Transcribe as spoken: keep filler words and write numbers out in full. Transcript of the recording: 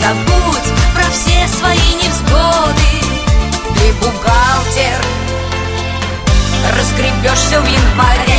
Забудь про все свои невзгоды. Ты бухгалтер, разгребешь все в январе.